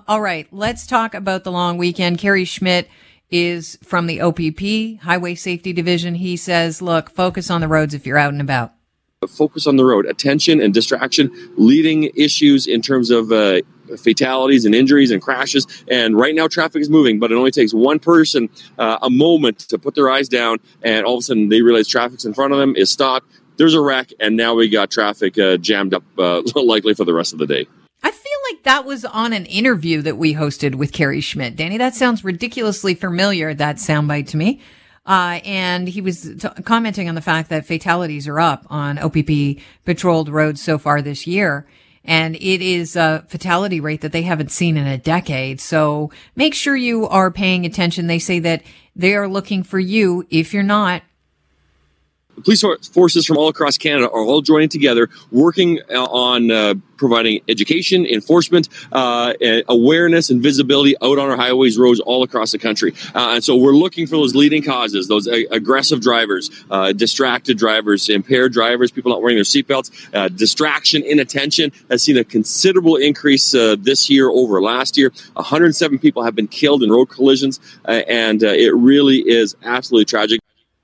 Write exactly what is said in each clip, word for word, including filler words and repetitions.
All right, let's talk about the long weekend. Kerry Schmidt is from the O P P, Highway Safety Division. He says, look, focus on the roads if you're out and about. Focus on the road. Attention and distraction, leading issues in terms of uh, fatalities and injuries and crashes. And right now traffic is moving, but it only takes one person uh, a moment to put their eyes down, and all of a sudden they realize traffic's in front of them, is stopped, there's a wreck, and now we got traffic uh, jammed up uh, likely for the rest of the day. I feel like that was on an interview that we hosted with Kerry Schmidt. Danny, that sounds ridiculously familiar, that soundbite to me. Uh, and he was t- commenting on the fact that fatalities are up on O P P patrolled roads so far this year. And it is a fatality rate that they haven't seen in a decade. So make sure you are paying attention. They say that they are looking for you. If you're not, police forces from all across Canada are all joining together, working on uh, providing education, enforcement, uh, awareness, and visibility out on our highways, roads all across the country. Uh, and so we're looking for those leading causes, those uh, aggressive drivers, uh, distracted drivers, impaired drivers, people not wearing their seatbelts, uh, distraction, inattention has seen a considerable increase uh, this year over last year. one hundred seven people have been killed in road collisions, uh, and uh, it really is absolutely tragic.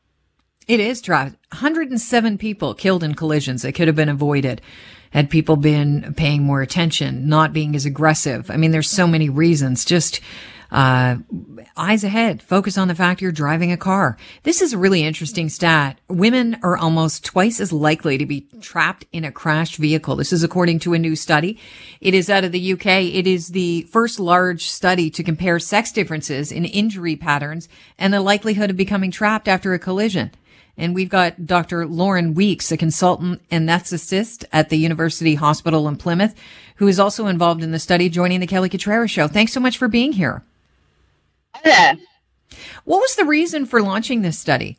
It is tragic. one hundred seven people killed in collisions that could have been avoided had people been paying more attention, not being as aggressive. I mean, there's so many reasons. Just uh eyes ahead. Focus on the fact you're driving a car. This is a really interesting stat. Women are almost twice as likely to be trapped in a crashed vehicle. This is according to a new study. It is out of the U K. It is the first large study to compare sex differences in injury patterns and the likelihood of becoming trapped after a collision. And we've got Doctor Lauren Weeks, a consultant anesthetist at the University Hospital in Plymouth, who is also involved in the study, joining the Kelly Cutrera Show. Thanks so much for being here. Hi there. What was the reason for launching this study?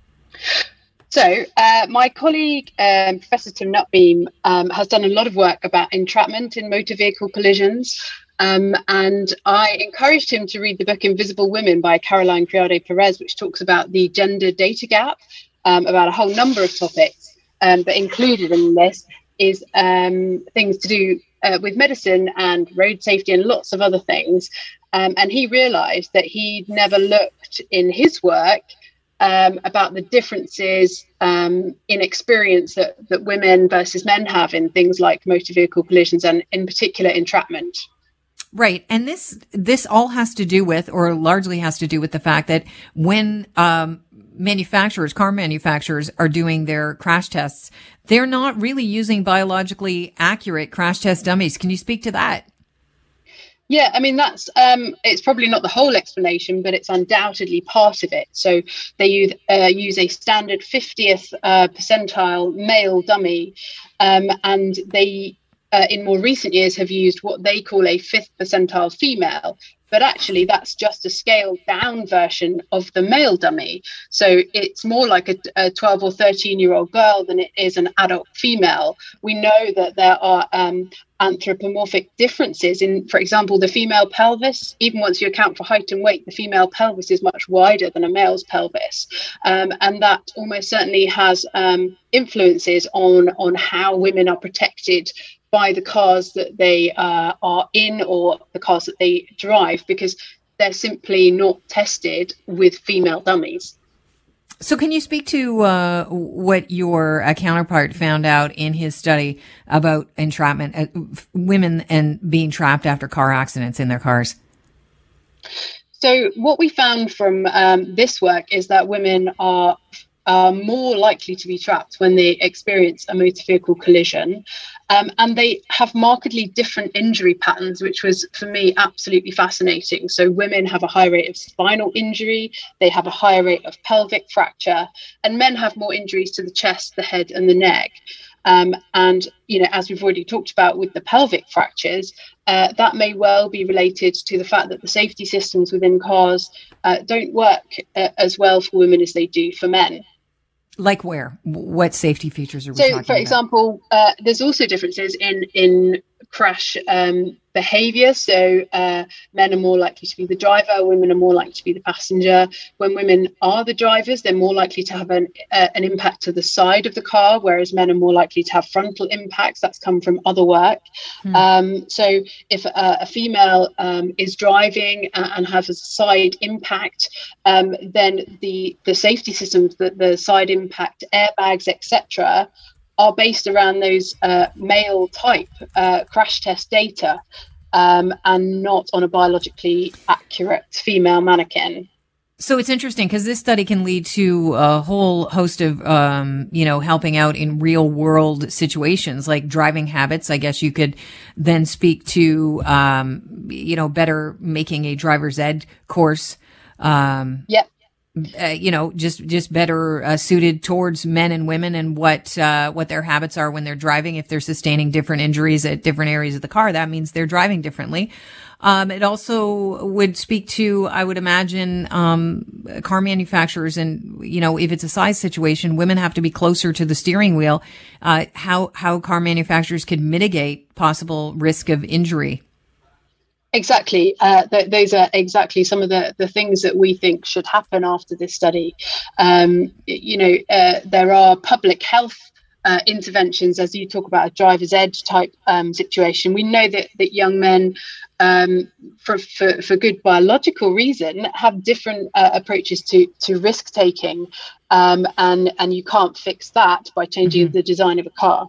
So uh, my colleague, um, Professor Tim Nutbeam, um, has done a lot of work about entrapment in motor vehicle collisions. Um, and I encouraged him to read the book Invisible Women by Caroline Criado Perez, which talks about the gender data gap, um, about a whole number of topics. Um, but included in this is um, things to do uh, with medicine and road safety and lots of other things. Um, and he realized that he'd never looked in his work um, about the differences um, in experience that, that women versus men have in things like motor vehicle collisions and in particular entrapment. Right. And this, this all has to do with, or largely has to do with the fact that when, um, manufacturers, car manufacturers are doing their crash tests, they're not really using biologically accurate crash test dummies. Can you speak to that? Yeah, I mean, that's, um, it's probably not the whole explanation, but it's undoubtedly part of it. So they use, uh, use a standard fiftieth uh, percentile male dummy, um, and they, Uh, in more recent years, have used what they call a fifth percentile female, but actually that's just a scaled down version of the male dummy. So it's more like a, a twelve or thirteen year old girl than it is an adult female. We know that there are um, anthropomorphic differences in, for example, the female pelvis. Even once you account for height and weight, the female pelvis is much wider than a male's pelvis. Um, and that almost certainly has um, influences on, on how women are protected by the cars that they uh, are in or the cars that they drive, because they're simply not tested with female dummies. So can you speak to uh, what your uh, counterpart found out in his study about entrapment, uh, women and being trapped after car accidents in their cars? So what we found from um, this work is that women are are more likely to be trapped when they experience a motor vehicle collision. Um, and they have markedly different injury patterns, which was, for me, absolutely fascinating. So women have a high rate of spinal injury, they have a higher rate of pelvic fracture, and men have more injuries to the chest, the head, and the neck. Um, and, you know, as we've already talked about with the pelvic fractures, uh, that may well be related to the fact that the safety systems within cars uh, don't work uh, as well for women as they do for men. Like where? What safety features are we so, talking about? So, for example, uh, there's also differences in, in crash um, behavior. So uh, men are more likely to be the driver, women are more likely to be the passenger. When women are the drivers, they're more likely to have an, uh, an impact to the side of the car, whereas men are more likely to have frontal impacts. That's come from other work. Hmm. Um, so if a, a female um, is driving and has a side impact, um, then the, the safety systems, the, the side impact airbags, et cetera, are based around those uh, male type uh, crash test data um, and not on a biologically accurate female mannequin. So it's interesting because this study can lead to a whole host of, um, you know, helping out in real world situations like driving habits. I guess you could then speak to, um, you know, better making a driver's ed course. Um, yep. Uh, you know, just, just better, uh, suited towards men and women and what, uh, what their habits are when they're driving. If they're sustaining different injuries at different areas of the car, that means they're driving differently. Um, it also would speak to, I would imagine, um, car manufacturers and, you know, if it's a size situation, women have to be closer to the steering wheel, uh, how, how car manufacturers could mitigate possible risk of injury. Exactly. Uh, th- those are exactly some of the, the things that we think should happen after this study. Um, you know, uh, there are public health uh, interventions, as you talk about a driver's ed type um, situation. We know that, that young men, um, for, for, for good biological reason, have different uh, approaches to, to risk taking. Um, and, and you can't fix that by changing mm-hmm. the design of a car.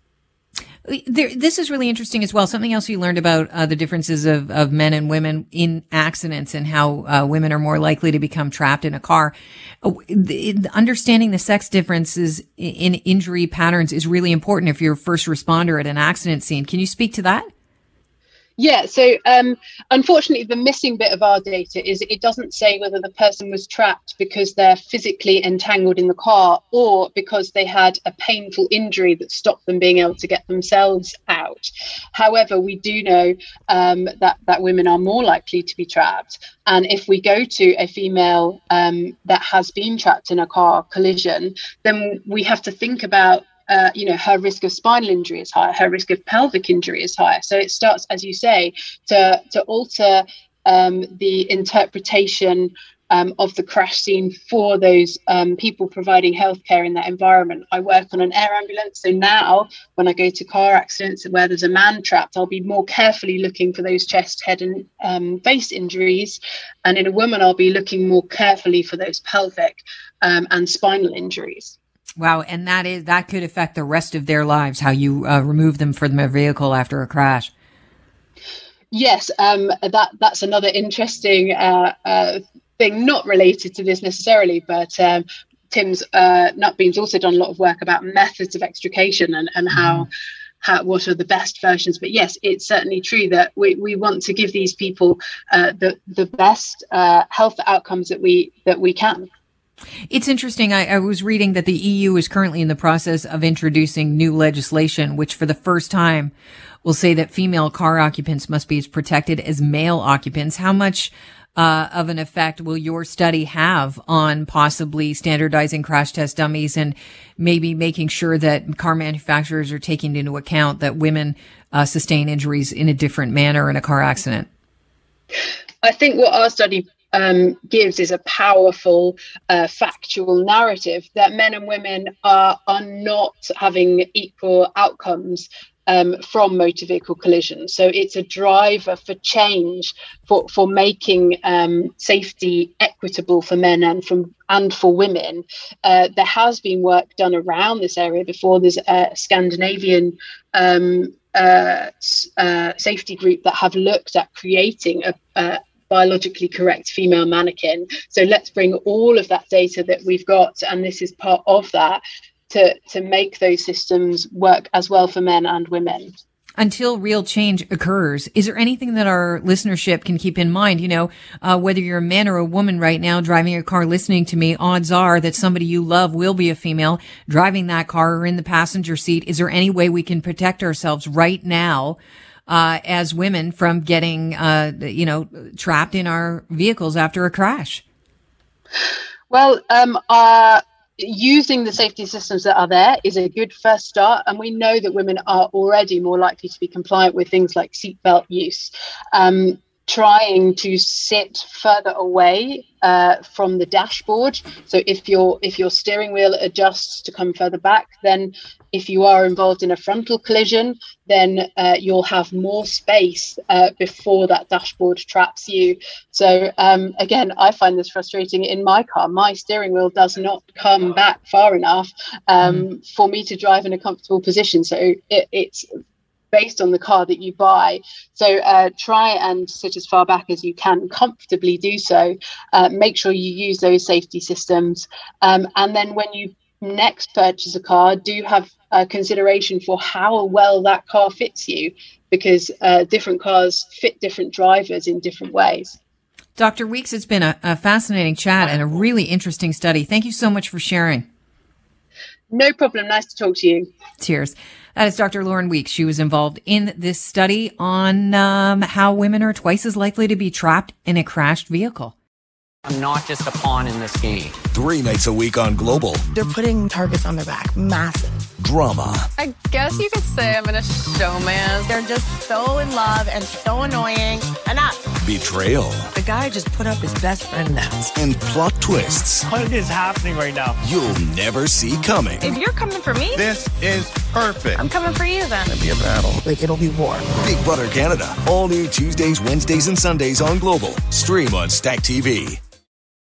There, this is really interesting as well. Something else you learned about uh, the differences of, of men and women in accidents and how uh, women are more likely to become trapped in a car. Uh, the, the understanding the sex differences in injury patterns is really important if you're a first responder at an accident scene. Can you speak to that? Yeah, so um, unfortunately, the missing bit of our data is it doesn't say whether the person was trapped because they're physically entangled in the car or because they had a painful injury that stopped them being able to get themselves out. However, we do know um, that, that women are more likely to be trapped. And if we go to a female um, that has been trapped in a car collision, then we have to think about Uh, you know, her risk of spinal injury is higher, her risk of pelvic injury is higher. So it starts, as you say, to to alter um, the interpretation um, of the crash scene for those um, people providing healthcare in that environment. I work on an air ambulance, so now when I go to car accidents where there's a man trapped, I'll be more carefully looking for those chest, head and um, face injuries. And in a woman, I'll be looking more carefully for those pelvic um, and spinal injuries. Wow. And that is, that could affect the rest of their lives, how you uh, remove them from a vehicle after a crash. Yes. Um, that, that's another interesting uh, uh, thing, not related to this necessarily, but um, Tim's uh, Nutbeam's also done a lot of work about methods of extrication and, and how, mm. how, what are the best versions. But yes, it's certainly true that we, we want to give these people uh, the, the best uh, health outcomes that we, that we can. It's interesting. I, I was reading that the E U is currently in the process of introducing new legislation, which for the first time will say that female car occupants must be as protected as male occupants. How much uh, of an effect will your study have on possibly standardizing crash test dummies and maybe making sure that car manufacturers are taking into account that women uh, sustain injuries in a different manner in a car accident? I think what our study Um, gives is a powerful uh, factual narrative that men and women are are not having equal outcomes um, from motor vehicle collisions. So it's a driver for change, for for making um, safety equitable for men and from and for women. Uh, there has been work done around this area before. There's a Scandinavian um, uh, uh, safety group that have looked at creating a, a biologically correct female mannequin. So let's bring all of that data that we've got, and this is part of that, to to make those systems work as well for men and women. Until real change occurs, is there anything that our listenership can keep in mind? You know, uh, whether you're a man or a woman right now driving your car listening to me, odds are that somebody you love will be a female driving that car or in the passenger seat. Is there any way we can protect ourselves right now Uh, as women from getting, uh, you know, trapped in our vehicles after a crash? Well, um, uh, using the safety systems that are there is a good first start. And we know that women are already more likely to be compliant with things like seatbelt use. Um, trying to sit further away uh, from the dashboard. So if your if your steering wheel adjusts to come further back, then if you are involved in a frontal collision, then uh, you'll have more space uh, before that dashboard traps you. So um, again, I find this frustrating in my car. My steering wheel does not come back far enough um, mm. for me to drive in a comfortable position. So it, it's based on the car that you buy. So uh, try and sit as far back as you can, comfortably do so. Uh, make sure you use those safety systems. Um, and then when you next purchase a car, do have uh, consideration for how well that car fits you, because uh, different cars fit different drivers in different ways. Doctor Weeks, it's been a, a fascinating chat and a really interesting study. Thank you so much for sharing. No problem. Nice to talk to you. Cheers. That is Doctor Lauren Weeks. She was involved in this study on um, how women are twice as likely to be trapped in a crashed vehicle. I'm not just a pawn in this game. Three nights a week on Global. They're putting targets on their back. Massive. Drama. I guess you could say I'm in a showman. They're just so in love and so annoying. Enough. Betrayal. The guy just put up his best friend dance. And plot twists. What is happening right now? You'll never see coming. If you're coming for me, this is perfect. I'm coming for you then. It'll be a battle. Like, it'll be war. Big Brother Canada. All new Tuesdays, Wednesdays, and Sundays on Global. Stream on Stack T V.